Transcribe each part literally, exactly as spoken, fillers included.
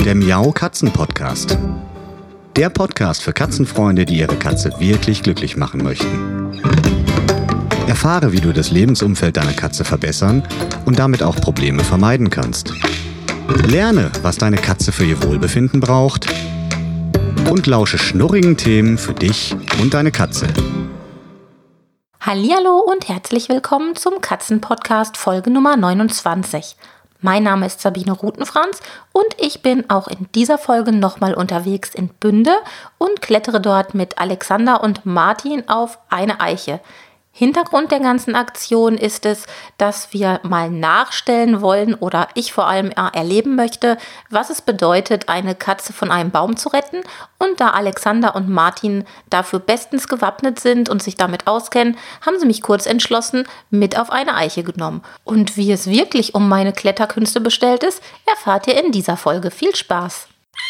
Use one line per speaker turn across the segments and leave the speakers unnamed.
Der Miau Katzen Podcast. Der Podcast für Katzenfreunde, die ihre Katze wirklich glücklich machen möchten. Erfahre, wie du das Lebensumfeld deiner Katze verbessern und damit auch Probleme vermeiden kannst. Lerne, was deine Katze für ihr Wohlbefinden braucht und lausche schnurrigen Themen für dich und deine Katze.
Hallihallo und herzlich willkommen zum Katzenpodcast Folge Nummer neunundzwanzig. Mein Name ist Sabine Rutenfranz und ich bin auch in dieser Folge nochmal unterwegs in Bünde und klettere dort mit Alexander und Martin auf eine Eiche. Hintergrund der ganzen Aktion ist es, dass wir mal nachstellen wollen oder ich vor allem erleben möchte, was es bedeutet, eine Katze von einem Baum zu retten. Und da Alexander und Martin dafür bestens gewappnet sind und sich damit auskennen, haben sie mich kurz entschlossen mit auf eine Eiche genommen. Und wie es wirklich um meine Kletterkünste bestellt ist, erfahrt ihr in dieser Folge. Viel Spaß!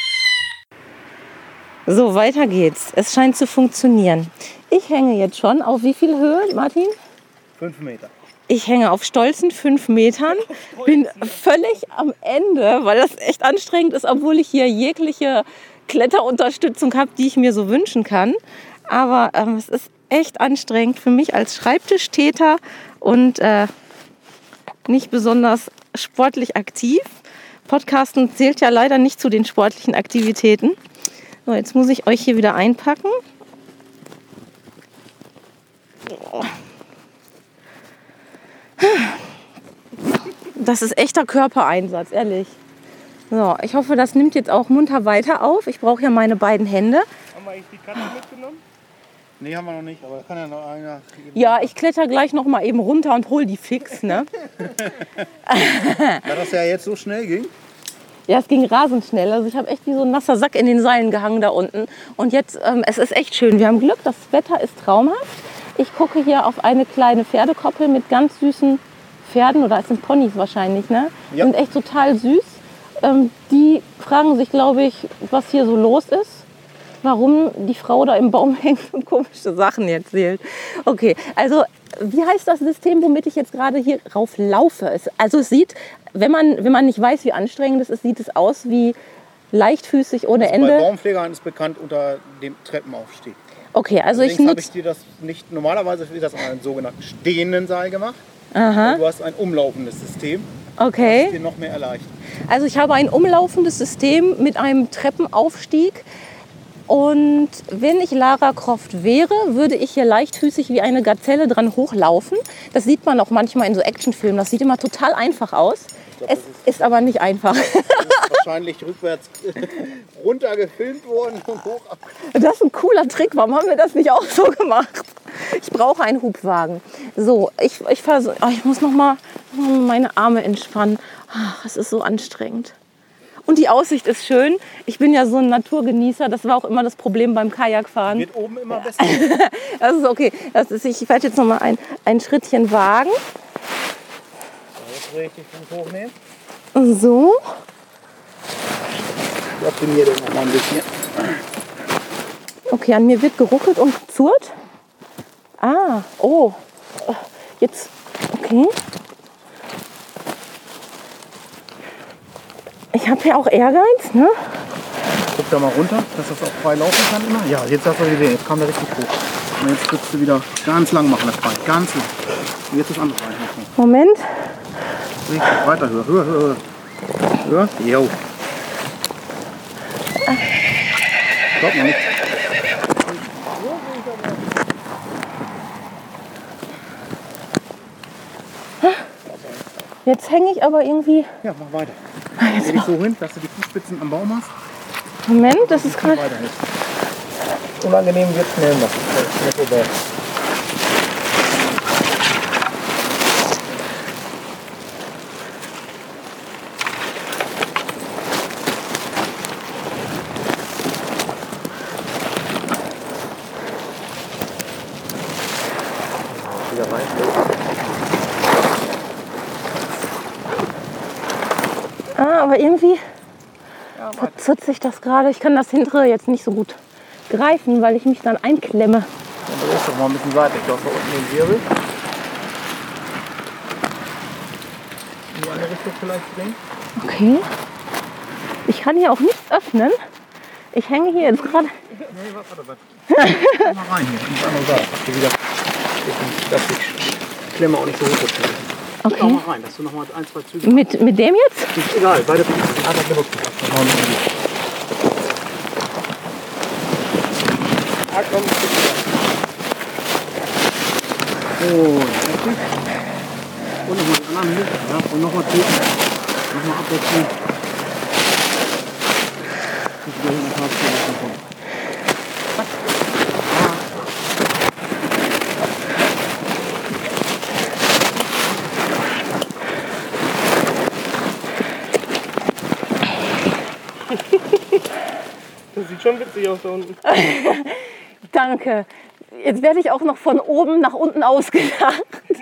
So, weiter geht's. Es scheint zu funktionieren. Ich hänge jetzt schon auf wie viel Höhe, Martin?
Fünf Meter.
Ich hänge auf stolzen fünf Metern, bin völlig am Ende, weil das echt anstrengend ist, obwohl ich hier jegliche Kletterunterstützung habe, die ich mir so wünschen kann. Aber ähm, es ist echt anstrengend für mich als Schreibtischtäter und äh, nicht besonders sportlich aktiv. Podcasten zählt ja leider nicht zu den sportlichen Aktivitäten. So, jetzt muss ich euch hier wieder einpacken. Das ist echter Körpereinsatz, ehrlich. So, ich hoffe, das nimmt jetzt auch munter weiter auf. Ich brauche ja meine beiden Hände.
Haben wir eigentlich die Katze mitgenommen? Nee, haben wir noch nicht, aber da kann ja noch einer...
Ja, ich kletter gleich noch mal eben runter und hol die fix, ne?
Da das ja jetzt so schnell ging.
Ja, es ging rasend schnell. Also ich habe echt wie so ein nasser Sack in den Seilen gehangen da unten. Und jetzt, ähm, es ist echt schön. Wir haben Glück, das Wetter ist traumhaft. Ich gucke hier auf eine kleine Pferdekoppel mit ganz süßen Pferden. Oder es sind Ponys wahrscheinlich, ne? Die
Ja.
sind echt total süß. Ähm, die fragen sich, glaube ich, was hier so los ist. Warum die Frau da im Baum hängt und komische Sachen erzählt. Okay, also wie heißt das System, womit ich jetzt gerade hier rauf laufe? Es, also es sieht, wenn man, wenn man nicht weiß, wie anstrengend es ist, sieht es aus wie leichtfüßig ohne
Also
Ende.
bei Baumpflegern ist bekannt unter dem Treppenaufstieg.
Okay, also ich
Allerdings habe ich
nutze...
dir das nicht, normalerweise wird das an einem sogenannten stehenden Seil gemacht.
Aha,
Du hast ein umlaufendes System, das
okay.
dir noch mehr erleichtert.
Also ich habe ein umlaufendes System mit einem Treppenaufstieg. Und wenn ich Lara Croft wäre, würde ich hier leichtfüßig wie eine Gazelle dran hochlaufen. Das sieht man auch manchmal in so Actionfilmen. Das sieht immer total einfach aus.
glaub,
Es
das ist-
ist aber nicht einfach.
Das ist wahrscheinlich rückwärts runter gefilmt worden und hoch ab.
Das ist ein cooler Trick. Warum haben wir das nicht auch so gemacht? Ich brauche einen Hubwagen. So, ich, ich, vers- oh, ich muss noch mal meine Arme entspannen. Ach, es ist so anstrengend. Und die Aussicht ist schön. Ich bin ja so ein Naturgenießer. Das war auch immer das Problem beim Kajakfahren.
Wird oben immer besser.
Das ist okay. Das ist, ich werde jetzt noch mal ein, ein Schrittchen wagen.
Jetzt will ich dich Fuß hochnehmen.
So.
Ich optimiere den noch mal ein bisschen.
Okay, an mir wird geruckelt und gezurrt. Ah, oh. Jetzt, okay. Ich habe ja auch Ehrgeiz, ne?
Guck da mal runter, dass das auch frei laufen kann immer. Ja, jetzt hast du die Idee. Jetzt kam der richtig hoch. Und jetzt kriegst du wieder ganz lang machen das Bein. Ganz lang. Und jetzt das andere Bein.
Moment.
Richtig, weiter, höher, höher, höher. Höher? Jo. Stopp noch nicht.
Jetzt hänge ich aber irgendwie.
Ja, mach weiter. Geh dich so hin, dass du die Fußspitzen am Baum hast.
Moment, das ist gerade.
Weiter nicht. Unangenehm wird schnell noch. Schnell vorbei. Wieder rein.
Ah, aber irgendwie
Ja, weiter.
verzurrt sich das gerade. Ich kann das hintere jetzt nicht so gut greifen, weil ich mich dann einklemme.
Dann drehst du doch mal ein bisschen seitlich. Du hast da unten den Wirbel. In die andere Richtung vielleicht drehen.
Okay. Ich kann hier auch nichts öffnen. Ich hänge hier jetzt gerade.
Nee, warte, warte, warte. Komm mal rein hier. Ich muss einmal sagen, dass du wieder. Dass die Klemme auch nicht so hoch ist.
Okay.
Schau mal rein, dass du noch mal ein, zwei Züge.
Mit, mit dem jetzt?
Ist egal, beide einfach benutzen. Das machen wir nicht. Ah, komm, oh, fertig. Und nochmal die anderen mit. Ja, und nochmal treten. Nochmal abwechseln. Ich will hier noch ein paar Züge kommen.
Das sieht schon witzig aus da unten.
Danke. Jetzt werde ich auch noch von oben nach unten ausgelacht.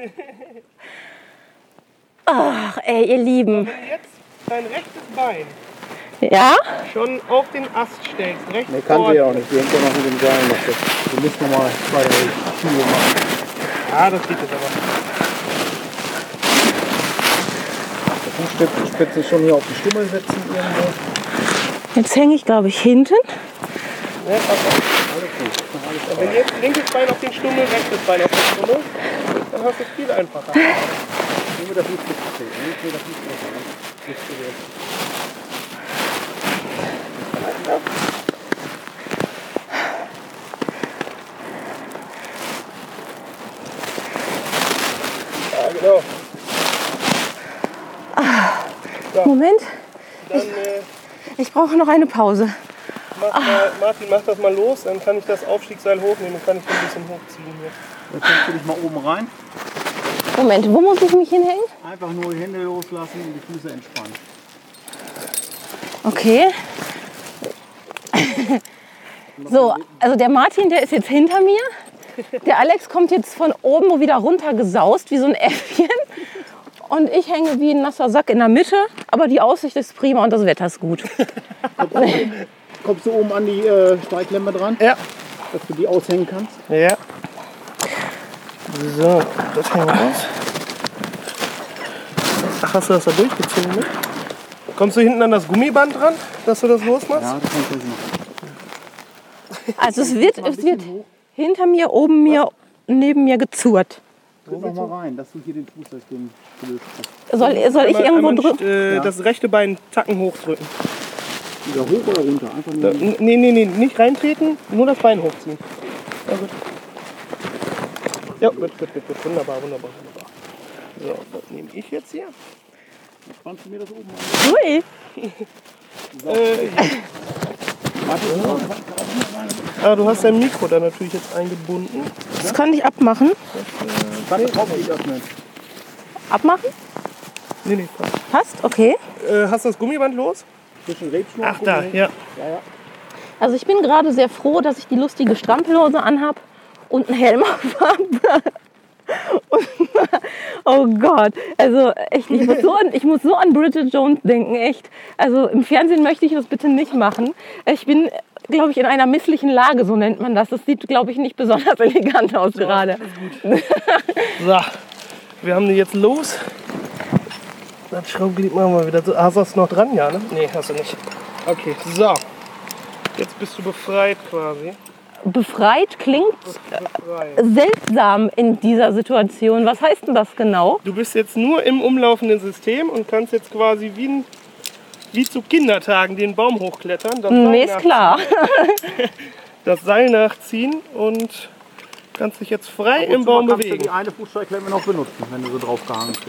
Ach, ey, ihr Lieben.
Wenn du jetzt dein rechtes Bein
Ja?
schon auf den Ast stellst, rechts
Ne, kann
vor-
sie ja auch nicht. Die hängt ja noch mit dem Seil noch fest. Du musst noch mal zwei, drei Schuhe machen.
Ja, das geht jetzt aber.
Die Fußspitze schon hier auf die Stummel setzen irgendwo.
Jetzt hänge ich, glaube ich, hinten.
Ne, pass auf.
Alles gut. Ist noch alles
Und wenn du jetzt linkes Bein auf den Stummel, rechtes Bein auf den Stummel, dann hast du es viel einfacher.
Nur mit der Fußspitze treten. Nicht mit der Fußspitze. Ne? Nicht zu sehr.
Ja, genau.
Moment,
Dann äh,
ich brauche noch eine Pause.
mach mal, Martin, mach das mal los, dann kann ich das Aufstiegsseil hochnehmen und kann ich das ein bisschen hochziehen hier.
Jetzt setzt du dich mal oben rein.
Moment, wo muss ich mich hinhängen?
Einfach nur die Hände loslassen und die Füße entspannen.
Okay. So, also der Martin, der ist jetzt hinter mir. Der Alex kommt jetzt von oben wieder runter gesaust, wie so ein Äffchen. Und ich hänge wie ein nasser Sack in der Mitte. Aber die Aussicht ist prima und das Wetter ist gut.
Kommst du oben an die äh, Steiglemme dran,
Ja.
dass du die aushängen kannst?
Ja. So, das hängen wir aus. Ach, hast du das da durchgezogen, ne? Kommst du hinten an das Gummiband dran, dass du das losmachst?
Ja, das kannst du machen.
Also es wird, es wird hinter mir, oben mir, neben mir gezurrt.
Tritt noch mal rein, dass du hier den Fußsystem gelöst hast.
Soll, soll ich
Einmal-
irgendwo
einmal
drücken?
Äh,
Ja.
Das rechte Bein einen Tacken hochdrücken.
Wieder hoch oder runter? Einfach
Da,
nur.
n- nee, nee, nee, nicht reintreten, nur das Bein hochziehen. Ja, gut. Ja, gut, gut, gut, gut. Wunderbar, wunderbar, wunderbar. So, das nehme ich jetzt hier.
Spannst du mir das oben an?
Ui.
Äh, ah, du hast dein Mikro da natürlich jetzt eingebunden.
Das kann ich abmachen.
Warte, komm, ich öffnen.
Abmachen?
Nee, nee, komm.
Passt? Okay.
Äh, hast du das Gummiband los?
Zwischen Rebschnur
Ach,
und
da,
Gummiband.
ja.
Ja, ja.
Also ich bin gerade sehr froh, dass ich die lustige Strampelhose anhab und einen Helm auf habe. Und, oh Gott, also echt, ich muss, so an, ich muss so an Bridget Jones denken, echt. Also im Fernsehen möchte ich das bitte nicht machen. Ich bin, glaube ich, in einer misslichen Lage, so nennt man das. Das sieht, glaube ich, nicht besonders elegant aus gerade.
So, wir haben die jetzt los. Das Schraubglied machen wir wieder so. Hast du das noch dran? Ja, ne? Nee, hast du nicht. Okay, so. Jetzt bist du befreit quasi.
Befreit klingt
Befreit.
seltsam in dieser Situation. Was heißt denn das genau?
Du bist jetzt nur im umlaufenden System und kannst jetzt quasi wie, ein, wie zu Kindertagen den Baum hochklettern. Das Seil
Nee, ist klar.
nachziehen- Das Seil nachziehen und kannst dich jetzt frei im Baum
kannst du
bewegen.
die eine Fußsteigklemme noch benutzen, wenn du so drauf gehangen bist.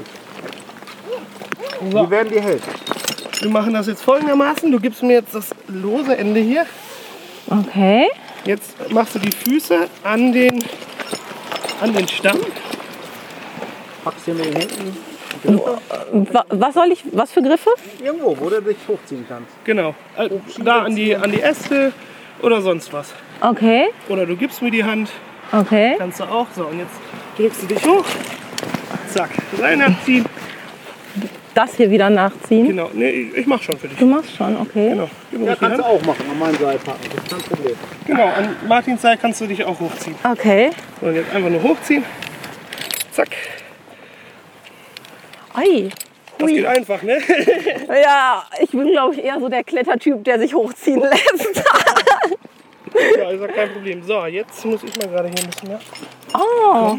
Die werden dir helfen.
Wir machen das jetzt folgendermaßen. Du gibst mir jetzt das lose Ende hier.
Okay.
Jetzt machst du die Füße an den, an den Stamm.
Packst hier mit den Händen
Wa- Was soll ich, was für Griffe?
irgendwo, wo du dich hochziehen kannst.
Genau. Äh, Da an die, an die Äste oder sonst was.
Okay,
Oder du gibst mir die Hand.
okay.
Kannst du auch. So, und jetzt drückst du dich hoch. Zack. Seil nachziehen.
Das hier wieder nachziehen.
Genau. Nee, ich ich mach schon für dich.
Du machst schon, okay.
Genau. Gib mir
Ja,
ruhig die
kannst du
Hand.
auch machen, an meinem Seil packen. Das ist kein Problem.
Genau. An Martins Seil kannst du dich auch hochziehen.
Okay.
So, und jetzt einfach nur hochziehen. Zack.
Ei.
Das geht einfach, ne?
Ja, ich bin, glaube ich, eher so der Klettertyp, der sich hochziehen lässt.
Ja, ist ja kein Problem. So, jetzt muss ich mal gerade hier ein bisschen mehr.
Oh.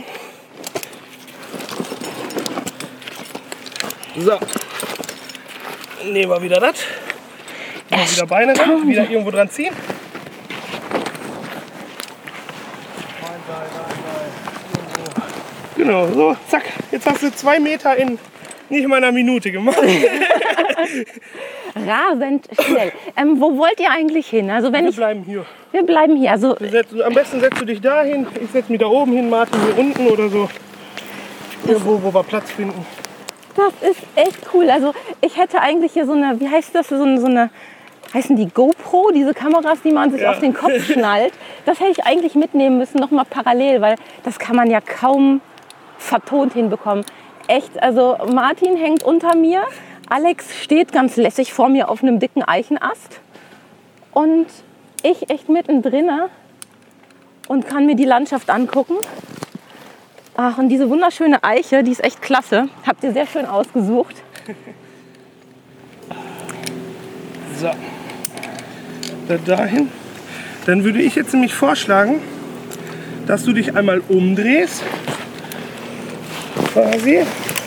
So. Nehmen wir wieder das. Mal wieder Beine ran, wieder irgendwo dran ziehen. Genau, so, zack. Jetzt hast du zwei Meter in nicht mal einer Minute gemacht.
Rasend schnell. Ähm, wo wollt ihr eigentlich hin? Also wenn
Wir
ich,
bleiben hier.
wir bleiben hier. Also
Wir setzen, am besten setzt du dich da hin. Ich setze mich da oben hin, Martin hier unten oder so. Irgendwo, wo wir Platz finden.
das ist echt cool. Also ich hätte eigentlich hier so eine, wie heißt das, so eine, so eine heißen die GoPro, diese Kameras, die man sich
Ja.
auf den Kopf schnallt. Das hätte ich eigentlich mitnehmen müssen, noch mal parallel, weil das kann man ja kaum vertont hinbekommen. Echt, also Martin hängt unter mir, Alex steht ganz lässig vor mir auf einem dicken Eichenast und ich echt mittendrin und kann mir die Landschaft angucken. Ach, und diese wunderschöne Eiche, die ist echt klasse. Habt ihr sehr schön ausgesucht.
So. Da dahin. Dann würde ich jetzt nämlich vorschlagen, dass du dich einmal umdrehst. Quasi.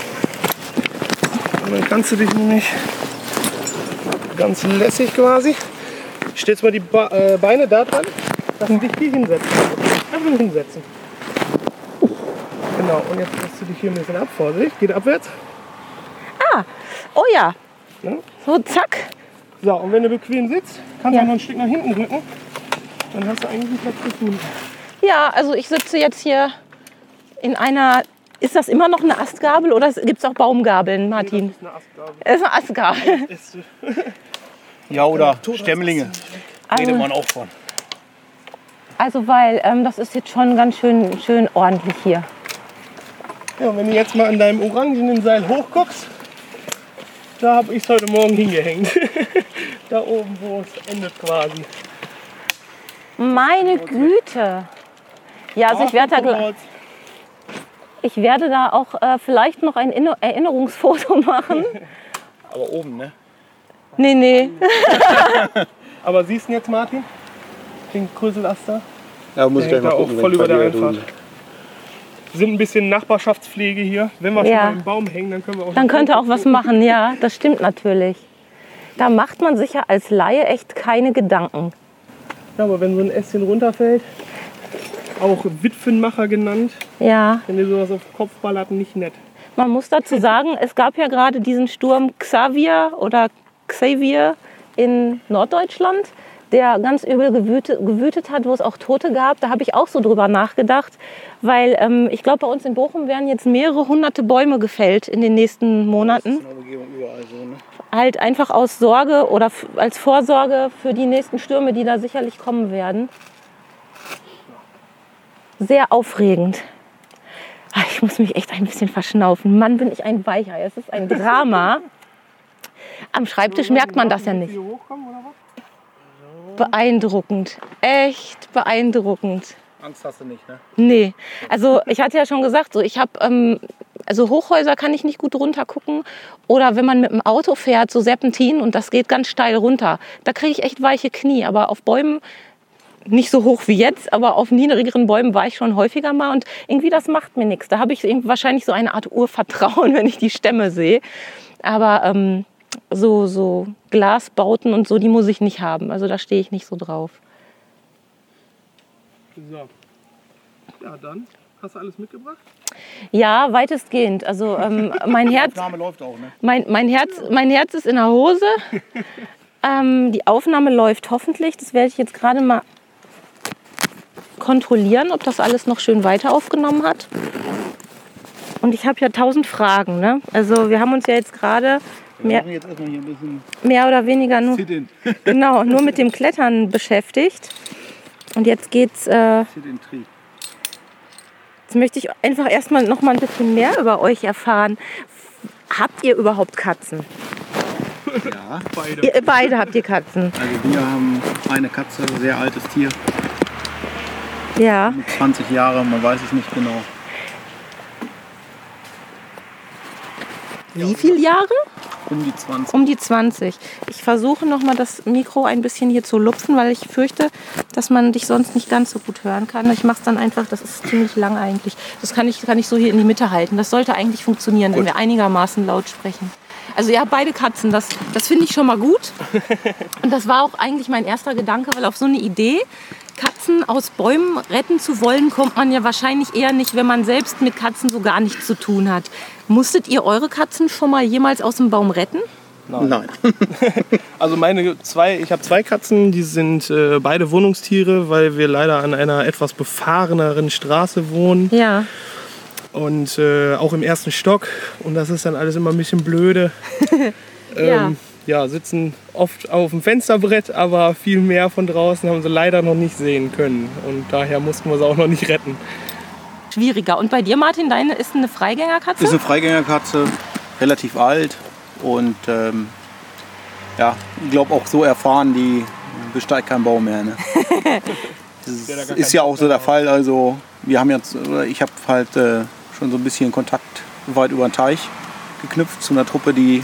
Und dann kannst du dich nämlich ganz lässig quasi. Stellst mal die Ba- äh, Beine da dran, dass du dich hier hinsetzen. Einfach hinsetzen. Genau, und jetzt lässt du dich hier ein bisschen ab. Vorsicht, geht abwärts.
Ah, oh ja.
Ja.
So, zack.
So, und wenn du bequem sitzt, kannst
Ja.
du auch noch ein Stück nach hinten drücken. Dann hast du eigentlich einen Platz gefunden.
Ja, also ich sitze jetzt hier in einer, ist das immer noch eine Astgabel oder gibt es auch Baumgabeln, Martin?
Das ist eine Astgabel.
Es ist eine Astgabel.
Äste.
Ja, oder Stämmlinge. Redet
Also,
man auch von.
also weil ähm, das ist jetzt schon ganz schön, schön ordentlich hier.
Ja, und wenn du jetzt mal an deinem orangenen Seil hochguckst, da habe ich es heute Morgen hingehängt. Da oben, wo es endet quasi.
Meine Güte. Ja, also ich werde da, gl- ich werde da auch äh, vielleicht noch ein Inno- Erinnerungsfoto machen.
Aber oben, ne?
Nee, nee.
Aber siehst du jetzt, Martin? Den Kröselaster?
Ja, muss
Der hängt da auch voll über der Einfahrt. Wir sind ein bisschen Nachbarschaftspflege hier. Wenn wir
Ja.
schon mal im Baum hängen, dann können wir auch
Dann
noch
könnt ihr auch
Fotos
was machen, ja, das stimmt natürlich. Da macht man sich ja als Laie echt keine Gedanken.
Ja, aber wenn so ein Ästchen runterfällt, auch Witwenmacher genannt,
Ja,
wenn dir sowas auf den Kopf ballert, nicht nett.
man muss dazu sagen, es gab ja gerade diesen Sturm Xavier oder Xavier in Norddeutschland, der ganz übel gewütet, gewütet hat, wo es auch Tote gab. Da habe ich auch so drüber nachgedacht, weil ähm, ich glaube, bei uns in Bochum werden jetzt mehrere hunderte Bäume gefällt in den nächsten Monaten.
In der Umgebung überall so, ne?
Halt einfach aus Sorge oder f- als Vorsorge für die nächsten Stürme, die da sicherlich kommen werden. Sehr aufregend. Ah, ich muss mich echt ein bisschen verschnaufen. Mann, bin ich ein Weichei. Es ist ein Drama. Am Schreibtisch merkt man das ja nicht.
Hier hochkommen, oder was?
Beeindruckend. Echt beeindruckend.
Angst hast du nicht, ne?
Nee, also ich hatte ja schon gesagt, so ich habe, ähm, also Hochhäuser kann ich nicht gut runter gucken. Oder wenn man mit dem Auto fährt, so Serpentin und das geht ganz steil runter, da kriege ich echt weiche Knie. Aber auf Bäumen, nicht so hoch wie jetzt, aber auf niedrigeren Bäumen war ich schon häufiger mal. Und irgendwie das macht mir nichts. Da habe ich irgendwie wahrscheinlich so eine Art Urvertrauen, wenn ich die Stämme sehe. Aber ähm, so, so Glasbauten und so, die muss ich nicht haben. Also da stehe ich nicht so drauf.
So. Ja, dann hast du alles mitgebracht?
Ja, weitestgehend. Also ähm, mein Herz,
Aufnahme läuft auch, ne?
mein, mein Herz, mein Herz ist in der Hose. Ähm, die Aufnahme läuft hoffentlich. Das werde ich jetzt gerade mal kontrollieren, ob das alles noch schön weiter aufgenommen hat. Und ich habe ja tausend Fragen. Ne? Also wir haben uns ja jetzt gerade
Wir
mehr,
machen jetzt erstmal hier ein bisschen
mehr oder weniger nur,
Sit-in.
genau, nur mit dem Klettern beschäftigt. Und jetzt geht's. Äh,
Sit-in-Trieb.
Jetzt möchte ich einfach erstmal noch mal ein bisschen mehr über euch erfahren. Habt ihr überhaupt Katzen?
Ja,
Beide.
Ihr beide habt ihr Katzen.
also wir haben eine Katze, sehr altes Tier,
Ja.
mit zwanzig Jahre, man weiß es nicht genau.
wie viele Jahre?
Um die zwanzig.
Um die zwanzig. Ich versuche nochmal das Mikro ein bisschen hier zu lupfen, weil ich fürchte, dass man dich sonst nicht ganz so gut hören kann. Ich mache es dann einfach, das ist ziemlich lang eigentlich. Das kann ich, kann ich so hier in die Mitte halten. Das sollte eigentlich funktionieren, gut, wenn wir einigermaßen laut sprechen. Also ihr habt beide Katzen, das, das finde ich schon mal gut. Und das war auch eigentlich mein erster Gedanke, weil auf so eine Idee, Katzen aus Bäumen retten zu wollen, kommt man ja wahrscheinlich eher nicht, wenn man selbst mit Katzen so gar nichts zu tun hat. Musstet ihr eure Katzen schon mal jemals aus dem Baum retten?
Nein. Nein. Also meine zwei, ich habe zwei Katzen, die sind äh, beide Wohnungstiere, weil wir leider an einer etwas befahreneren Straße wohnen.
Ja.
Und äh, auch im ersten Stock. Und das ist dann alles immer ein bisschen blöde. ähm, ja. ja, sitzen oft auf dem Fensterbrett, aber viel mehr von draußen haben sie leider noch nicht sehen können. Und daher mussten wir sie auch noch nicht retten.
Schwieriger. Und bei dir, Martin, deine ist eine Freigängerkatze?
Ist eine Freigängerkatze, relativ alt. Und ähm, ja, ich glaube auch so erfahren, die besteigt keinen Baum mehr. Ne? Das ist, ja, ist ja auch so der Fall. Also wir haben jetzt, ich habe halt äh, schon so ein bisschen Kontakt weit über den Teich geknüpft zu einer Truppe, die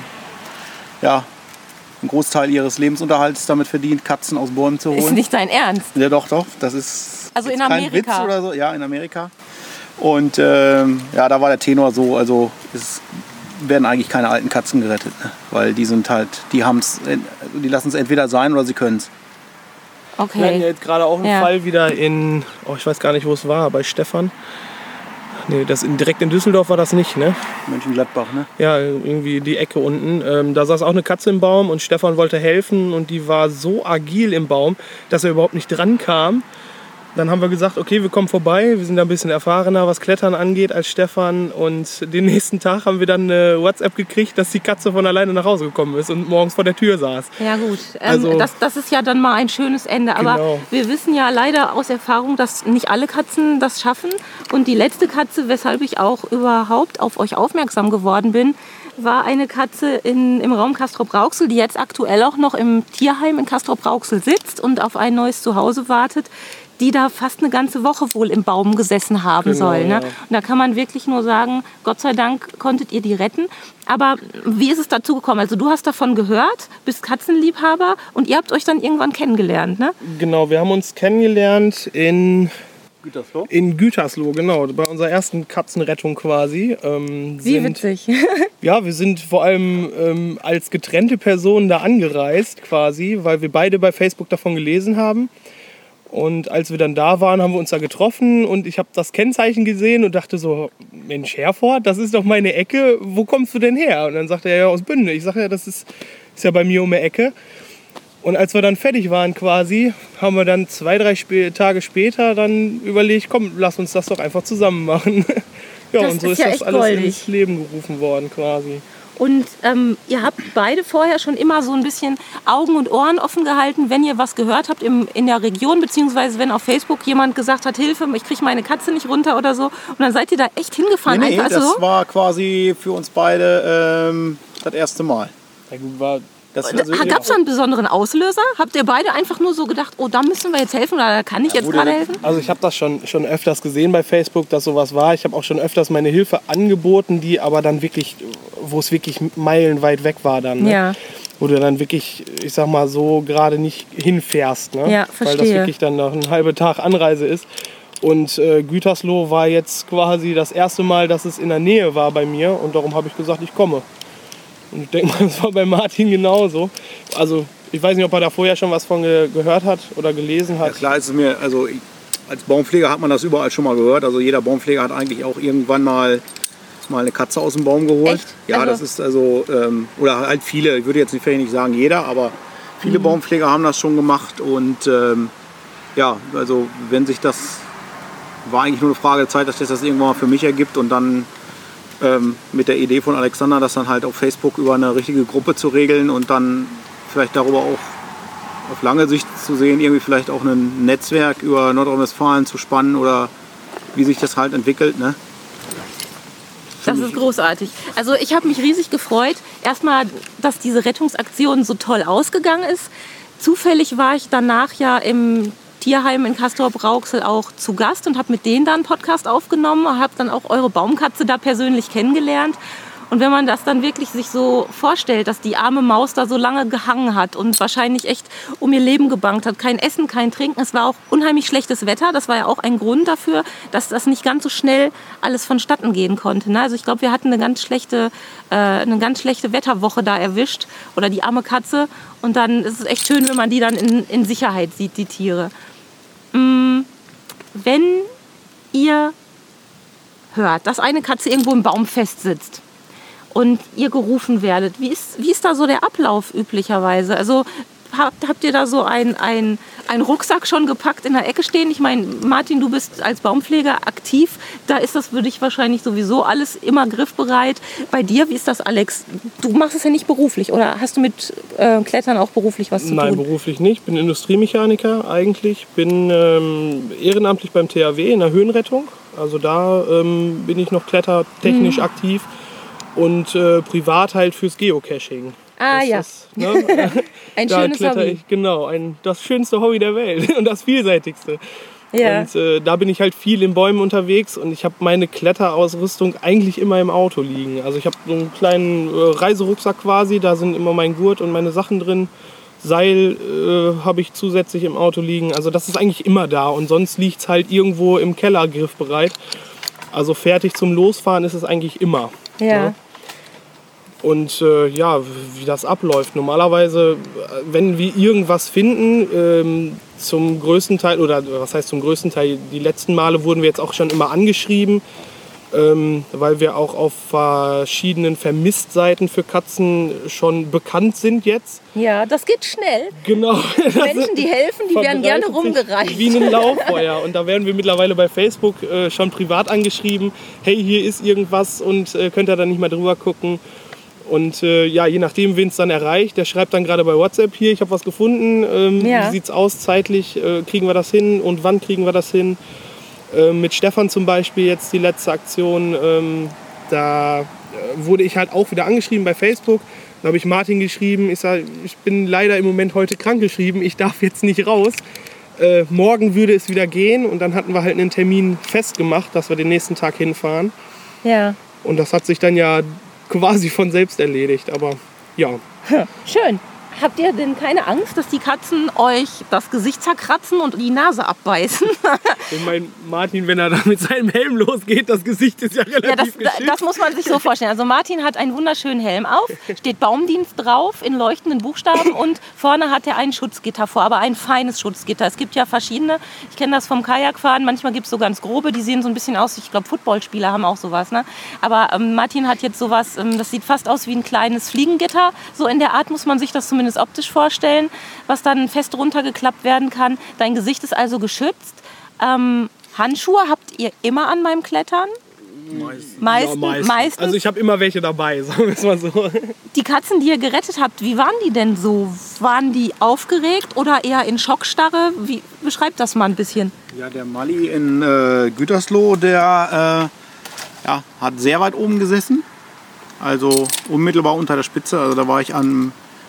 ja einen Großteil ihres Lebensunterhalts damit verdient, Katzen aus Bäumen zu holen.
Ist nicht dein Ernst?
Ja, doch, doch. Das ist
also in
kein
Amerika.
Witz oder so. Ja, in Amerika. Und ähm, ja, da war der Tenor so, also es werden eigentlich keine alten Katzen gerettet, ne? Weil die sind halt, die haben's, die lassen es entweder sein oder sie können es.
Okay.
Wir hatten ja jetzt gerade auch einen ja. Fall wieder in, oh, ich weiß gar nicht, wo es war, bei Stefan. Nee, das in, direkt in Düsseldorf war das nicht, ne?
Mönchengladbach, ne?
Ja, irgendwie die Ecke unten. Ähm, da saß auch eine Katze im Baum und Stefan wollte helfen und die war so agil im Baum, dass er überhaupt nicht dran kam. Dann haben wir gesagt, okay, wir kommen vorbei. Wir sind da ein bisschen erfahrener, was Klettern angeht, als Stefan. Und den nächsten Tag haben wir dann eine WhatsApp gekriegt, dass die Katze von alleine nach Hause gekommen ist und morgens vor der Tür saß.
Ja gut, ähm,
also,
das, das ist ja dann mal ein schönes Ende. Aber
genau.
Wir wissen ja leider aus Erfahrung, dass nicht alle Katzen das schaffen. Und die letzte Katze, weshalb ich auch überhaupt auf euch aufmerksam geworden bin, war eine Katze in, im Raum Castrop-Rauxel, die jetzt aktuell auch noch im Tierheim in Castrop-Rauxel sitzt und auf ein neues Zuhause wartet, die da fast eine ganze Woche wohl im Baum gesessen haben
genau,
soll. Ne?
Ja.
Und da kann man wirklich nur sagen, Gott sei Dank konntet ihr die retten. Aber wie ist es dazu gekommen? Also du hast davon gehört, bist Katzenliebhaber und ihr habt euch dann irgendwann kennengelernt, ne?
Genau, wir haben uns kennengelernt in
Gütersloh?
In Gütersloh, genau. Bei unserer ersten Katzenrettung quasi. Ähm,
Wie
sind,
witzig.
Ja, wir sind vor allem ähm, als getrennte Personen da angereist quasi, weil wir beide bei Facebook davon gelesen haben. Und als wir dann da waren, haben wir uns da getroffen und ich habe das Kennzeichen gesehen und dachte so, Mensch, Herford, das ist doch meine Ecke, wo kommst du denn her? Und dann sagte er, ja, aus Bünde. Ich sage, ja, das ist, ist ja bei mir um die Ecke. Und als wir dann fertig waren quasi, haben wir dann zwei, drei Sp- Tage später dann überlegt, komm, lass uns das doch einfach zusammen machen. Ja,
das
und so
ist,
ist
ja
das alles
goldig.
ins Leben gerufen worden quasi.
Und ähm, ihr habt beide vorher schon immer so ein bisschen Augen und Ohren offen gehalten, wenn ihr was gehört habt im, in der Region, beziehungsweise wenn auf Facebook jemand gesagt hat, Hilfe, ich kriege meine Katze nicht runter oder so. Und dann seid ihr da echt hingefahren.
Nee, nee,
einfach
das
so?
war quasi für uns beide ähm, das erste Mal.
Ja, gut, war
Das, also,
Gab es da einen besonderen Auslöser? Habt ihr beide einfach nur so gedacht, oh, da müssen wir jetzt helfen oder da kann ich jetzt gerade helfen?
Also ich habe das schon, schon öfters gesehen bei Facebook, dass sowas war. Ich habe auch schon öfters meine Hilfe angeboten, die aber dann wirklich, wo es wirklich meilenweit weg war dann. Ne?
Ja.
Wo du dann wirklich, ich sag mal so, gerade nicht hinfährst. Ne?
Ja,
Weil das
verstehe.
wirklich dann noch ein halber Tag Anreise ist. Und äh, Gütersloh war jetzt quasi das erste Mal, dass es in der Nähe war bei mir. Und darum habe ich gesagt, ich komme. Und ich denke mal, das war bei Martin genauso. Also ich weiß nicht, ob er da vorher schon was von ge- gehört hat oder gelesen hat.
Ja, klar ist es mir, also ich, als Baumpfleger hat man das überall schon mal gehört. Also jeder Baumpfleger hat eigentlich auch irgendwann mal, mal eine Katze aus dem Baum geholt.
Echt?
Ja,
Also-
das ist also, ähm, oder halt viele, ich würde jetzt vielleicht nicht sagen jeder, aber viele
Mhm.
Baumpfleger haben das schon gemacht. Und ähm, ja, also wenn sich das, war eigentlich nur eine Frage der Zeit, dass das das irgendwann mal für mich ergibt und dann ähm, mit der Idee von Alexander, das dann halt auf Facebook über eine richtige Gruppe zu regeln und dann vielleicht darüber auch auf lange Sicht zu sehen, irgendwie vielleicht auch ein Netzwerk über Nordrhein-Westfalen zu spannen oder wie sich das halt entwickelt. Ne?
Das ist großartig. Also ich habe mich riesig gefreut. Erstmal, dass diese Rettungsaktion so toll ausgegangen ist. Zufällig war ich danach ja im Tierheim in Castrop-Rauxel auch zu Gast und habe mit denen da einen Podcast aufgenommen. Habe dann auch eure Baumkatze da persönlich kennengelernt. Und wenn man das dann wirklich sich so vorstellt, dass die arme Maus da so lange gehangen hat und wahrscheinlich echt um ihr Leben gebangt hat, kein Essen, kein Trinken, es war auch unheimlich schlechtes Wetter, das war ja auch ein Grund dafür, dass das nicht ganz so schnell alles vonstatten gehen konnte. Ne? Also ich glaube, wir hatten eine ganz schlechte, äh, eine ganz schlechte Wetterwoche da erwischt oder die arme Katze und dann ist es echt schön, wenn man die dann in, in Sicherheit sieht, die Tiere. Mhm. Wenn ihr hört, dass eine Katze irgendwo im Baum festsitzt und ihr gerufen werdet, wie ist, wie ist da so der Ablauf üblicherweise? Also habt, habt ihr da so einen ein, ein Rucksack schon gepackt in der Ecke stehen? Ich meine, Martin, du bist als Baumpfleger aktiv, da ist das für dich wahrscheinlich sowieso alles immer griffbereit. Bei dir, wie ist das, Alex? Du machst es ja nicht beruflich oder hast du mit äh, Klettern auch beruflich was zu
Nein,
tun?
Nein, beruflich nicht. Ich bin Industriemechaniker eigentlich, bin ähm, ehrenamtlich beim T H W in der Höhenrettung. Also da ähm, bin ich noch klettertechnisch mhm. aktiv und äh, privat halt fürs Geocaching.
Ah
das
ja,
ist, ne?
ein
da
schönes Hobby.
Ich, genau, ein, das schönste Hobby der Welt und das vielseitigste. Ja. Und äh, da bin ich halt viel in Bäumen unterwegs und ich habe meine Kletterausrüstung eigentlich immer im Auto liegen. Also ich habe so einen kleinen äh, Reiserucksack quasi, da sind immer mein Gurt und meine Sachen drin. Seil äh, habe ich zusätzlich im Auto liegen. Also das ist eigentlich immer da und sonst liegt es halt irgendwo im Keller griffbereit. Also fertig zum Losfahren ist es eigentlich immer.
Ja.
Ne? Und äh, ja, wie das abläuft. Normalerweise, wenn wir irgendwas finden, ähm, zum größten Teil, oder was heißt zum größten Teil, die letzten Male wurden wir jetzt auch schon immer angeschrieben, ähm, weil wir auch auf verschiedenen Vermisstseiten für Katzen schon bekannt sind jetzt.
Ja, das geht schnell.
Genau.
Menschen, die helfen, die werden gerne rumgereicht.
Wie ein Lauffeuer. Und da werden wir mittlerweile bei Facebook äh, schon privat angeschrieben, hey, hier ist irgendwas und äh, könnt ihr da nicht mal drüber gucken. Und äh, ja, je nachdem, wen es dann erreicht, der schreibt dann gerade bei WhatsApp, hier, ich habe was gefunden, ähm,
ja.
wie sieht's aus zeitlich, äh, kriegen wir das hin und wann kriegen wir das hin? Äh, mit Stefan zum Beispiel jetzt die letzte Aktion, ähm, da äh, wurde ich halt auch wieder angeschrieben bei Facebook. Da habe ich Martin geschrieben, ich sage, ich bin leider im Moment heute krankgeschrieben, ich darf jetzt nicht raus. Äh, morgen würde es wieder gehen und dann hatten wir halt einen Termin festgemacht, dass wir den nächsten Tag hinfahren.
Ja.
Und das hat sich dann ja quasi von selbst erledigt, aber ja.
Schön. Habt ihr denn keine Angst, dass die Katzen euch das Gesicht zerkratzen und die Nase abbeißen?
Ich meine, Martin, wenn er da mit seinem Helm losgeht, das Gesicht ist ja relativ
ja, das,
geschützt.
Das muss man sich so vorstellen. Also Martin hat einen wunderschönen Helm auf, steht Baumdienst drauf in leuchtenden Buchstaben und vorne hat er ein Schutzgitter vor, aber ein feines Schutzgitter. Es gibt ja verschiedene, ich kenne das vom Kajakfahren, manchmal gibt es so ganz grobe, die sehen so ein bisschen aus, ich glaube Footballspieler haben auch sowas. Ne? Aber ähm, Martin hat jetzt sowas, ähm, das sieht fast aus wie ein kleines Fliegengitter. So in der Art muss man sich das zumindest optisch vorstellen, was dann fest runtergeklappt werden kann. Dein Gesicht ist also geschützt. Ähm, Handschuhe habt ihr immer an beim Klettern?
Meistens.
Meistens,
ja, meistens.
meistens.
Also ich habe immer welche dabei, sagen wir es mal so.
Die Katzen, die ihr gerettet habt, wie waren die denn so? Waren die aufgeregt oder eher in Schockstarre? Wie, beschreibt das mal ein bisschen.
Ja, der Mali in äh, Gütersloh, der äh, ja, hat sehr weit oben gesessen. Also unmittelbar unter der Spitze. Also da war ich an...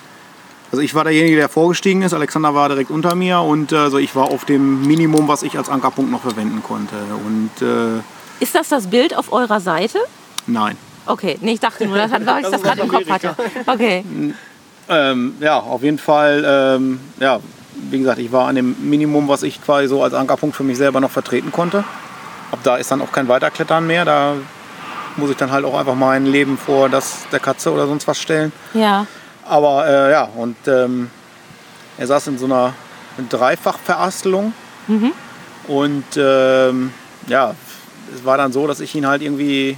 Also ich war derjenige, der vorgestiegen ist. Alexander war direkt unter mir. Und also ich war auf dem Minimum, was ich als Ankerpunkt noch verwenden konnte. Und... Äh,
Ist das das Bild auf eurer Seite?
Nein.
Okay, nee, ich dachte nur, das hat, weil ich das gerade im Kopf hatte. Okay.
Ähm, ja, auf jeden Fall, ähm, ja, wie gesagt, ich war an dem Minimum, was ich quasi so als Ankerpunkt für mich selber noch vertreten konnte. Ab da ist dann auch kein Weiterklettern mehr. Da muss ich dann halt auch einfach mein Leben vor das der Katze oder sonst was stellen.
Ja.
Aber äh, ja, und ähm, er saß in so einer Dreifachverastelung.
Mhm.
Und ähm, ja, es war dann so, dass ich ihn halt irgendwie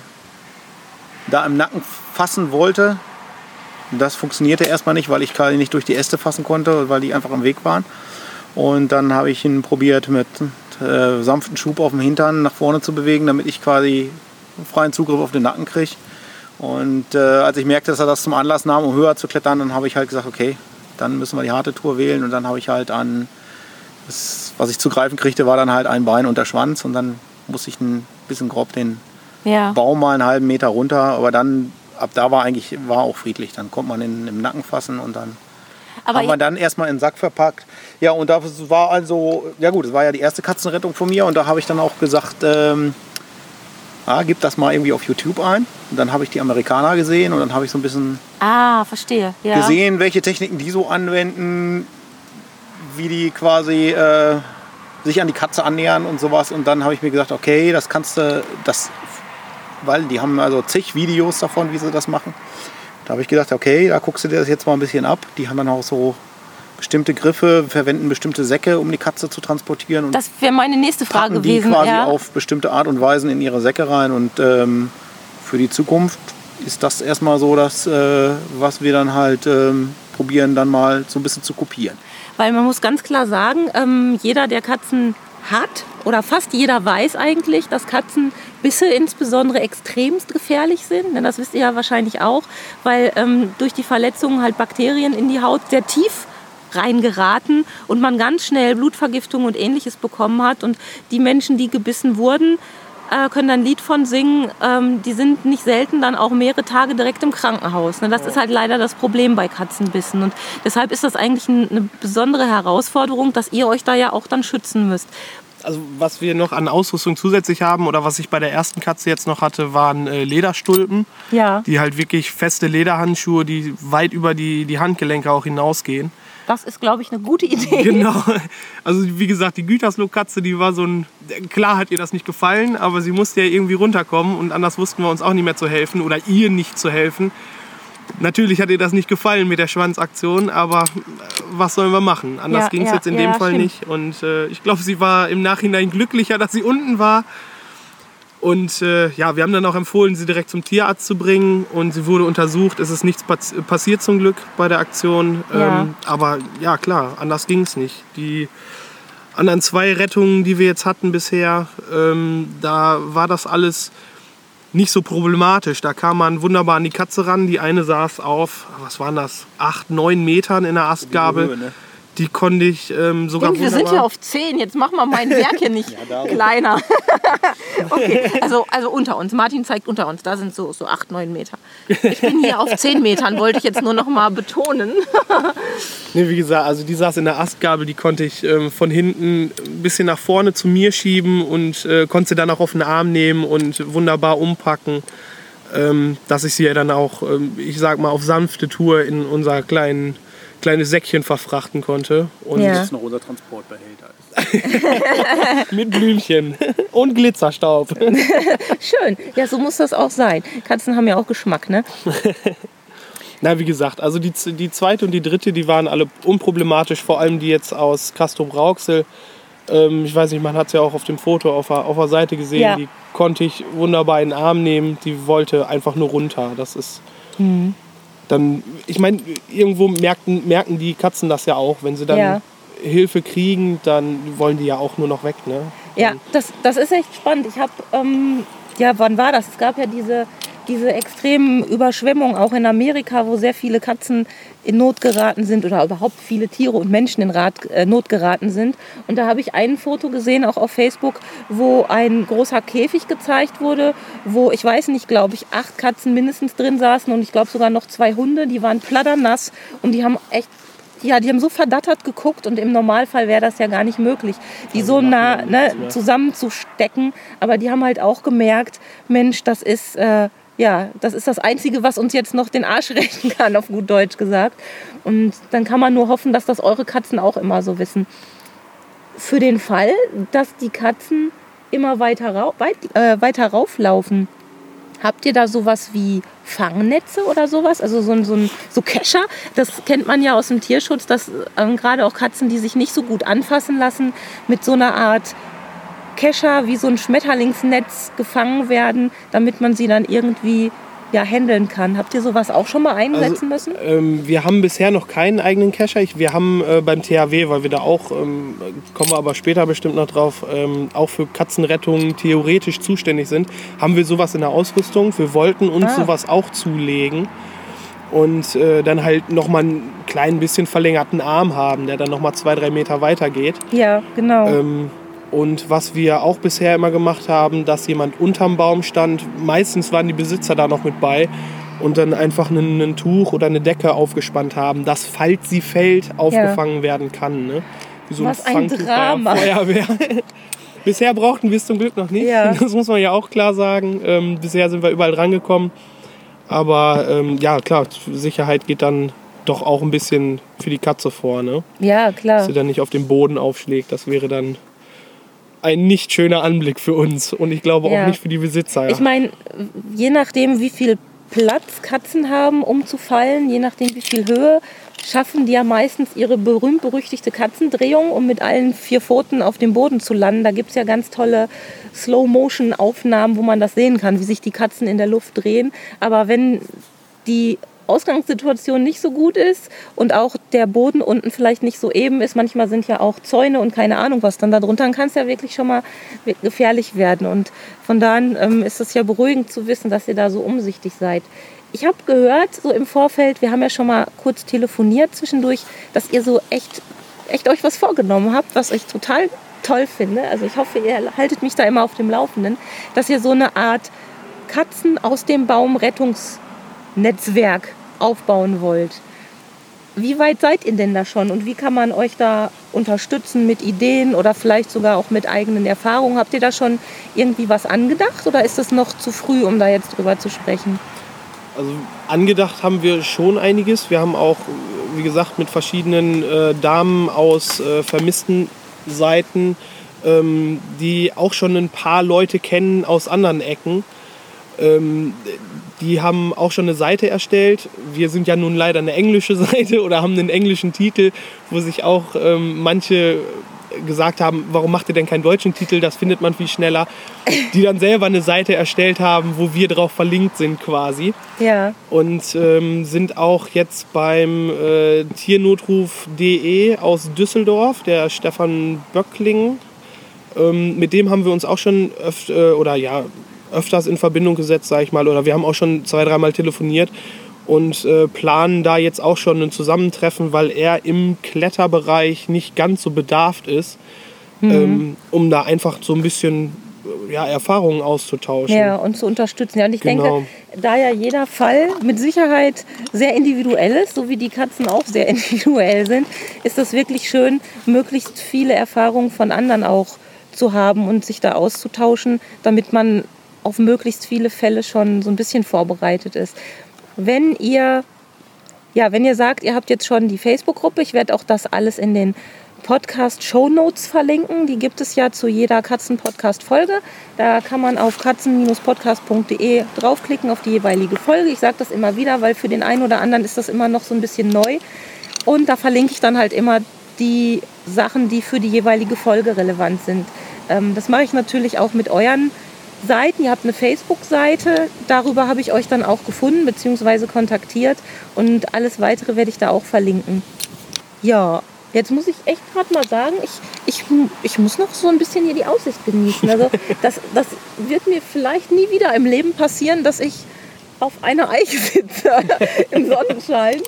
da im Nacken fassen wollte. Das funktionierte erstmal nicht, weil ich quasi nicht durch die Äste fassen konnte, weil die einfach im Weg waren. Und dann habe ich ihn probiert, mit äh, sanften Schub auf dem Hintern nach vorne zu bewegen, damit ich quasi freien Zugriff auf den Nacken kriege. Und äh, als ich merkte, dass er das zum Anlass nahm, um höher zu klettern, dann habe ich halt gesagt, okay, dann müssen wir die harte Tour wählen. Und dann habe ich halt an, das, was ich zu greifen kriegte, war dann halt ein Bein und der Schwanz. Und dann musste ich ein bisschen grob den
ja.
Baum mal einen halben Meter runter. Aber dann, ab da war eigentlich war auch friedlich. Dann konnte man ihn im Nacken fassen und dann
Aber
haben wir dann erstmal in den Sack verpackt. Ja, und das war also, ja gut, das war ja die erste Katzenrettung von mir. Und da habe ich dann auch gesagt, ähm, ah, gib das mal irgendwie auf YouTube ein. Und dann habe ich die Amerikaner gesehen und dann habe ich so ein bisschen
Ah, verstehe. Ja.
gesehen, welche Techniken die so anwenden, wie die quasi äh, sich an die Katze annähern und sowas. Und dann habe ich mir gesagt, okay, das kannst du, das, weil die haben also zig Videos davon, wie sie das machen. Da habe ich gedacht, okay, da guckst du dir das jetzt mal ein bisschen ab. Die haben dann auch so bestimmte Griffe, verwenden bestimmte Säcke, um die Katze zu transportieren. Und
Das wäre meine nächste Frage
packen die
gewesen.
quasi
Ja.
auf bestimmte Art und Weisen in ihre Säcke rein. Und ähm, für die Zukunft ist das erstmal so, das, äh, was wir dann halt ähm, probieren, dann mal so ein bisschen zu kopieren.
Weil man muss ganz klar sagen, ähm, jeder, der Katzen hat, oder fast jeder weiß eigentlich, dass Katzenbisse insbesondere extremst gefährlich sind. Denn das wisst ihr ja wahrscheinlich auch, weil ähm, durch die Verletzungen halt Bakterien in die Haut sehr tief reingeraten und man ganz schnell Blutvergiftung und Ähnliches bekommen hat. Und die Menschen, die gebissen wurden, äh, können da ein Lied von singen. Ähm, die sind nicht selten dann auch mehrere Tage direkt im Krankenhaus. Ne? Das ist halt leider das Problem bei Katzenbissen. Und deshalb ist das eigentlich ein, eine besondere Herausforderung, dass ihr euch da ja auch dann schützen müsst.
Also was wir noch an Ausrüstung zusätzlich haben oder was ich bei der ersten Katze jetzt noch hatte, waren äh, Lederstulpen.
Ja.
Die halt wirklich feste Lederhandschuhe, die weit über die, die Handgelenke auch hinausgehen.
Das ist, glaube ich, eine gute Idee.
Genau. Also wie gesagt, die Gütersloh-Katze, die war so ein... Klar hat ihr das nicht gefallen, aber sie musste ja irgendwie runterkommen und anders wussten wir uns auch nicht mehr zu helfen oder ihr nicht zu helfen. Natürlich hat ihr das nicht gefallen mit der Schwanzaktion, aber was sollen wir machen? Anders
Ja,
ging es
ja,
jetzt in
ja,
dem Fall
stimmt.
nicht. Und äh, ich glaube, sie war im Nachhinein glücklicher, dass sie unten war. Und äh, ja, wir haben dann auch empfohlen, sie direkt zum Tierarzt zu bringen. Und sie wurde untersucht. Es ist nichts pass- passiert zum Glück bei der Aktion.
Ja.
Ähm, aber ja, klar, anders ging es nicht. Die anderen zwei Rettungen, die wir jetzt hatten bisher, ähm, da war das alles nicht so problematisch. Da kam man wunderbar an die Katze ran. Die eine saß auf, was waren das, acht, neun Metern in der Astgabel.
Höhe, ne?
Die konnte ich ähm, sogar
Und wir
wunderbar...
sind ja auf zehn. Jetzt machen wir mein Werk hier nicht
darum.
kleiner. Okay, also, also unter uns. Martin zeigt unter uns. Da sind so, so acht, neun Meter. Ich bin hier auf zehn Metern, wollte ich jetzt nur noch mal betonen.
Nee, wie gesagt, also die saß in der Astgabel, die konnte ich ähm, von hinten ein bisschen nach vorne zu mir schieben und äh, konnte sie dann auch auf den Arm nehmen und wunderbar umpacken, ähm, dass ich sie ja dann auch, ähm, ich sag mal, auf sanfte Tour in unser kleinen, kleines Säckchen verfrachten konnte. Und
Ja.
Das ist noch unser Transportbehälter ist.
mit Blümchen und Glitzerstaub.
Schön. Ja, so muss das auch sein. Katzen haben ja auch Geschmack, ne?
Na, wie gesagt, also die, die zweite und die dritte, die waren alle unproblematisch, vor allem die jetzt aus Castrop-Rauxel. Ähm, ich weiß nicht, man hat es ja auch auf dem Foto auf der, auf der Seite gesehen.
Ja.
Die konnte ich wunderbar in den Arm nehmen. Die wollte einfach nur runter. Das ist
Mhm.
dann, ich meine, irgendwo merken, merken die Katzen das ja auch. Wenn sie dann
Ja.
Hilfe kriegen, dann wollen die ja auch nur noch weg, ne?
Ja, das, das ist echt spannend. Ich habe, ähm, ja, wann war das? Es gab ja diese, diese extremen Überschwemmungen auch in Amerika, wo sehr viele Katzen in Not geraten sind oder überhaupt viele Tiere und Menschen in Rat, äh, Not geraten sind. Und da habe ich ein Foto gesehen, auch auf Facebook, wo ein großer Käfig gezeigt wurde, wo, ich weiß nicht, glaube ich, acht Katzen mindestens drin saßen und ich glaube sogar noch zwei Hunde, die waren platternass und die haben echt Ja, die haben so verdattert geguckt und im Normalfall wäre das ja gar nicht möglich, die so nah ne, zusammenzustecken. Aber die haben halt auch gemerkt, Mensch, das ist, äh, ja, das ist das Einzige, was uns jetzt noch den Arsch rächen kann, auf gut Deutsch gesagt. Und dann kann man nur hoffen, dass das eure Katzen auch immer so wissen. Für den Fall, dass die Katzen immer weiter, rau weit, äh, weiter rauflaufen, habt ihr da sowas wie Fangnetze oder sowas? Also so ein, so ein so Kescher, das kennt man ja aus dem Tierschutz, dass ähm, gerade auch Katzen, die sich nicht so gut anfassen lassen, mit so einer Art Kescher wie so ein Schmetterlingsnetz gefangen werden, damit man sie dann irgendwie ja, handeln kann. Habt ihr sowas auch schon mal einsetzen
Also,
müssen?
Ähm, wir haben bisher noch keinen eigenen Kescher. Ich, wir haben äh, beim T H W, weil wir da auch, ähm, kommen wir aber später bestimmt noch drauf, ähm, auch für Katzenrettungen theoretisch zuständig sind, haben wir sowas in der Ausrüstung. Wir wollten uns
Ah.
sowas auch zulegen und äh, dann halt nochmal einen kleinen bisschen verlängerten Arm haben, der dann nochmal zwei, drei Meter weiter geht.
Ja, genau.
Ähm, Und was wir auch bisher immer gemacht haben, dass jemand unterm Baum stand, meistens waren die Besitzer da noch mit bei und dann einfach ein, ein Tuch oder eine Decke aufgespannt haben, dass, falls sie fällt, aufgefangen werden kann. Ne? Wie so
Was ein
Fangtuch bei der
Drama.
Feuerwehr. Bisher brauchten wir es zum Glück noch nicht.
Ja.
Das muss man ja auch klar sagen. Ähm, bisher sind wir überall rangekommen. Aber ähm, ja, klar, Sicherheit geht dann doch auch ein bisschen für die Katze vor, ne?
Ja, klar.
Dass sie dann nicht auf den Boden aufschlägt. Das wäre dann ein nicht schöner Anblick für uns. Und ich glaube
Ja.
auch nicht für die Besitzer. Ja.
Ich meine, je nachdem, wie viel Platz Katzen haben, um zu fallen, je nachdem, wie viel Höhe, schaffen die ja meistens ihre berühmt-berüchtigte Katzendrehung, um mit allen vier Pfoten auf dem Boden zu landen. Da gibt es ja ganz tolle Slow-Motion-Aufnahmen, wo man das sehen kann, wie sich die Katzen in der Luft drehen. Aber wenn die Ausgangssituation nicht so gut ist und auch der Boden unten vielleicht nicht so eben ist, manchmal sind ja auch Zäune und keine Ahnung was dann da drunter, dann kann es ja wirklich schon mal gefährlich werden. Und von daher ähm, ist es ja beruhigend zu wissen, dass ihr da so umsichtig seid. Ich habe gehört, so im Vorfeld, wir haben ja schon mal kurz telefoniert zwischendurch, dass ihr so echt, echt euch was vorgenommen habt, was ich total toll finde. Also ich hoffe, ihr haltet mich da immer auf dem Laufenden, dass ihr so eine Art Katzen aus dem Baum Rettungsnetzwerk aufbauen wollt. Wie weit seid ihr denn da schon und wie kann man euch da unterstützen mit Ideen oder vielleicht sogar auch mit eigenen Erfahrungen? Habt ihr da schon irgendwie was angedacht oder ist es noch zu früh, um da jetzt drüber zu sprechen?
Also angedacht haben wir schon einiges. Wir haben auch, wie gesagt, mit verschiedenen äh, Damen aus äh, vermissten Seiten, ähm, die auch schon ein paar Leute kennen aus anderen Ecken. Ähm, die haben auch schon eine Seite erstellt. Wir sind ja nun leider eine englische Seite oder haben einen englischen Titel, wo sich auch ähm, manche gesagt haben, warum macht ihr denn keinen deutschen Titel, das findet man viel schneller. Die dann selber eine Seite erstellt haben, wo wir drauf verlinkt sind quasi.
Ja.
Und ähm, sind auch jetzt beim äh, Tiernotruf punkt de aus Düsseldorf, der Stefan Böckling. Ähm, mit dem haben wir uns auch schon öf- äh, oder ja, öfters in Verbindung gesetzt, sag ich mal. Oder wir haben auch schon zwei, dreimal telefoniert und äh, planen da jetzt auch schon ein Zusammentreffen, weil er im Kletterbereich nicht ganz so bedarft ist, mhm. ähm, um da einfach so ein bisschen ja, Erfahrungen auszutauschen.
Ja, und zu unterstützen. Ja, und ich
Genau.
denke, da ja jeder Fall mit Sicherheit sehr individuell ist, so wie die Katzen auch sehr individuell sind, ist das wirklich schön, möglichst viele Erfahrungen von anderen auch zu haben und sich da auszutauschen, damit man auf möglichst viele Fälle schon so ein bisschen vorbereitet ist. Wenn ihr, ja, wenn ihr sagt, ihr habt jetzt schon die Facebook-Gruppe, ich werde auch das alles in den Podcast-Shownotes verlinken. Die gibt es ja zu jeder Katzen-Podcast-Folge. Da kann man auf katzen podcast punkt de draufklicken, auf die jeweilige Folge. Ich sage das immer wieder, weil für den einen oder anderen ist das immer noch so ein bisschen neu. Und da verlinke ich dann halt immer die Sachen, die für die jeweilige Folge relevant sind. Ähm, das mache ich natürlich auch mit euren Seiten. Ihr habt eine Facebook-Seite, darüber habe ich euch dann auch gefunden bzw. kontaktiert und alles Weitere werde ich da auch verlinken. Ja, jetzt muss ich echt gerade mal sagen, ich, ich, ich muss noch so ein bisschen hier die Aussicht genießen. Also das, das wird mir vielleicht nie wieder im Leben passieren, dass ich auf einer Eiche sitze im Sonnenschein.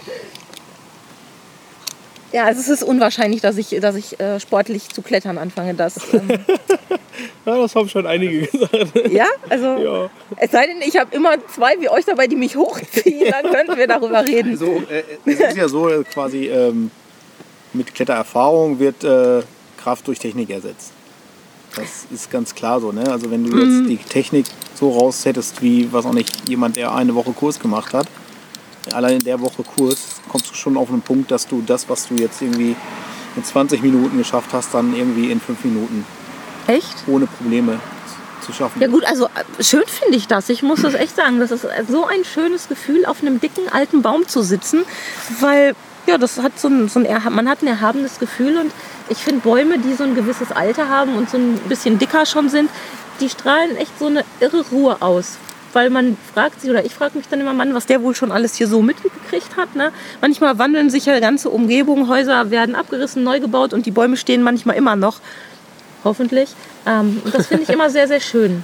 Ja, also es ist unwahrscheinlich, dass ich, dass ich äh, sportlich zu klettern anfange. Das, ähm
ja, das haben schon einige gesagt.
Ja, also
Ja.
Es sei denn, ich habe immer zwei wie euch dabei, die mich hochziehen, dann könnten wir darüber reden.
So, äh, es ist ja so äh, quasi, ähm, mit Klettererfahrung wird äh, Kraft durch Technik ersetzt. Das ist ganz klar so, ne? Also wenn du jetzt die Technik so raushättest, wie, was auch nicht, jemand, der eine Woche Kurs gemacht hat, allein in der Woche Kurs kommst du schon auf einen Punkt, dass du das, was du jetzt irgendwie in zwanzig Minuten geschafft hast, dann irgendwie in fünf Minuten
Echt?
ohne Probleme zu schaffen.
Ja gut, also äh, schön finde ich das. Ich muss das echt sagen. Das ist so ein schönes Gefühl, auf einem dicken alten Baum zu sitzen, weil ja, das hat so ein, so ein, man hat ein erhabenes Gefühl und ich finde Bäume, die so ein gewisses Alter haben und so ein bisschen dicker schon sind, die strahlen echt so eine irre Ruhe aus. Weil man fragt sich, oder ich frage mich dann immer, Mann, was der wohl schon alles hier so mitgekriegt hat. Ne? Manchmal wandeln sich ja ganze Umgebungen, Häuser werden abgerissen, neu gebaut und die Bäume stehen manchmal immer noch. Hoffentlich. Ähm, und das finde ich immer sehr, sehr schön.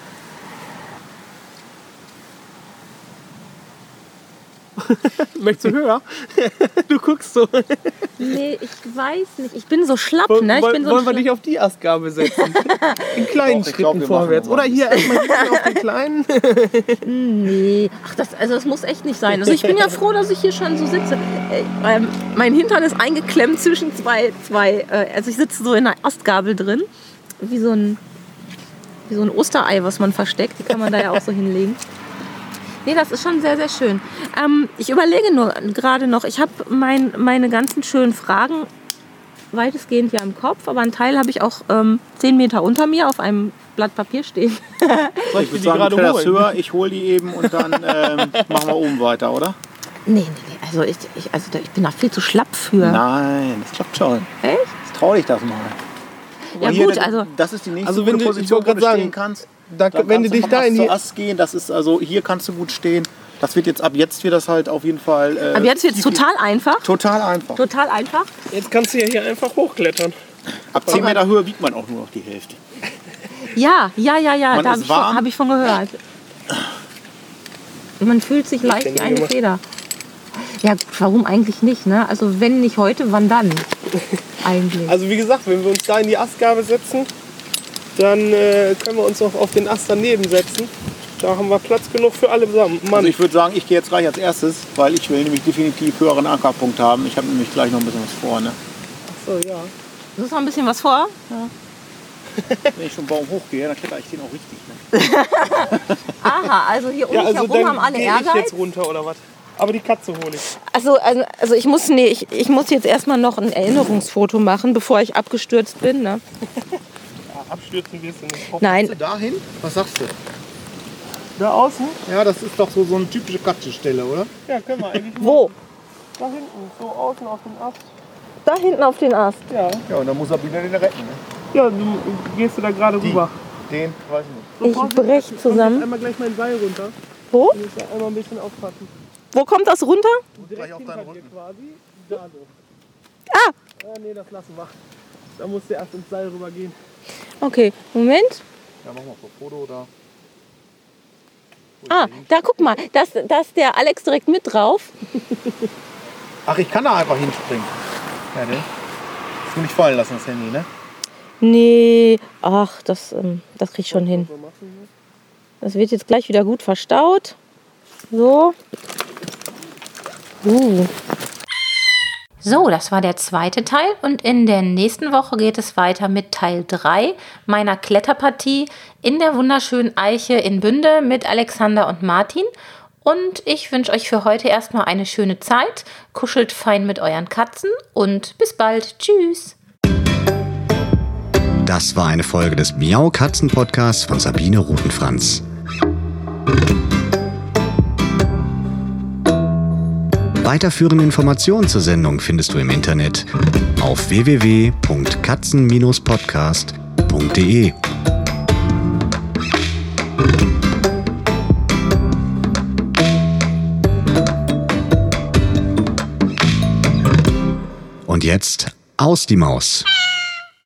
Möchtest du höher? Du guckst so.
Nee, ich weiß nicht. Ich bin so schlapp,
Wollen,
ne? Ich bin so
wollen wir
schlapp.
dich auf die Astgabel setzen? In kleinen
Doch, ich
Schritten
glaub, wir
vorwärts.
machen noch
Oder hier erstmal auf den kleinen.
Nee, ach, das, also das muss echt nicht sein. Also ich bin ja froh, dass ich hier schon so sitze. Äh, ähm, mein Hintern ist eingeklemmt zwischen zwei, zwei äh, also ich sitze so in einer Astgabel drin, wie so ein, wie so ein Osterei, was man versteckt. Die kann man da ja auch so hinlegen. Nee, das ist schon sehr, sehr schön. Ähm, ich überlege nur gerade noch, ich habe mein, meine ganzen schönen Fragen weitestgehend ja im Kopf, aber einen Teil habe ich auch ähm, zehn Meter unter mir auf einem Blatt Papier stehen.
Soll ich
Ich würde
die
sagen,
gerade
das
holen?
höher, ich hole die eben und dann ähm, machen wir oben weiter, oder?
Nee, nee, nee. Also ich, ich, also ich bin da viel zu schlapp für.
Nein, das klappt schon.
Echt?
Jetzt trau dich das mal.
Ja
Hier,
gut,
das-
also
Das ist die nächste
Also wenn
gute
du- ich
Position,
wollte
wo du
gerade
stehen
sagen,
kannst.
Da,
Da
wenn du
kannst
dich
vom
da
Ast
in die...
zu Ast gehen, das ist also, hier kannst du gut stehen. Das wird jetzt, ab jetzt wird das halt auf jeden Fall... Äh,
aber jetzt wird es total einfach.
Total einfach.
Total einfach.
Jetzt kannst du ja hier einfach hochklettern.
Ab zehn Meter Höhe wiegt man auch nur noch die Hälfte.
Ja, ja, ja, ja,
Man
da habe
ist
ich, von-
warm.
hab ich von gehört. Man fühlt sich leicht
kenn
wie
die
eine
immer.
Feder. Ja gut, warum eigentlich nicht, ne? Also wenn nicht heute, wann dann? Eigentlich.
Also wie gesagt, wenn wir uns da in die Astgabel setzen, dann äh, können wir uns auch auf den Ast daneben setzen. Da haben wir Platz genug für alle zusammen. Mann,
Also ich würde sagen, ich gehe jetzt gleich als erstes, weil ich will nämlich definitiv höheren Ankerpunkt haben. Ich habe nämlich gleich noch ein bisschen was vor. Ne?
so, ja.
Du hast noch ein bisschen was vor?
Wenn ich schon Baum hochgehe, dann kletter ich den auch richtig. Ne?
Aha, also hier um
Ja,
mich
also
herum
dann
haben alle
gehe ich
Ehrgeiz.
jetzt runter oder was? Aber die Katze hole ich.
Also, also, also ich muss, nee, ich, ich muss jetzt erstmal noch ein Erinnerungsfoto machen, bevor ich abgestürzt bin. Ne?
Ja, abstürzen wirst du nicht.
Nein,
Dahin? Was sagst du?
Da außen?
Ja, das ist doch so, so eine typische Katzenstelle, oder?
Ja, können wir eigentlich.
wo?
Da hinten, so außen auf dem Ast.
Da hinten auf den Ast.
Ja.
Ja, und dann muss Sabine den retten. Ne?
Ja, du gehst du da gerade rüber.
Den, weiß ich nicht.
So,
Ich brech
Kommt
zusammen.
jetzt einmal gleich mein Seil runter.
Wo?
Du musst ja einmal ein bisschen aufpassen.
Wo kommt das runter?
Direkt
auf
hinter
deinen
dir
Rücken.
quasi. Da so.
Ah!
Ah, nee, das lassen wir. Da musst du erst ins Seil rüber gehen.
Okay, Moment.
Ja, machen wir ein Foto oder.
Ah, da guck mal, da ist, da ist der Alex direkt mit drauf.
Ach, ich kann da einfach hinspringen. Ja, ne? Das will ich fallen lassen, das Handy, ne?
Nee, ach, das, ähm, das krieg ich schon hin. Das wird jetzt gleich wieder gut verstaut. So. Uh. So, das war der zweite Teil und in der nächsten Woche geht es weiter mit Teil drei meiner Kletterpartie in der wunderschönen Eiche in Bünde mit Alexander und Martin. Und ich wünsche euch für heute erstmal eine schöne Zeit, kuschelt fein mit euren Katzen und bis bald. Tschüss.
Das war eine Folge des Miau Katzen Podcasts von Sabine Rutenfranz. Weiterführende Informationen zur Sendung findest du im Internet auf w w w punkt katzen podcast punkt de. Und jetzt aus die Maus.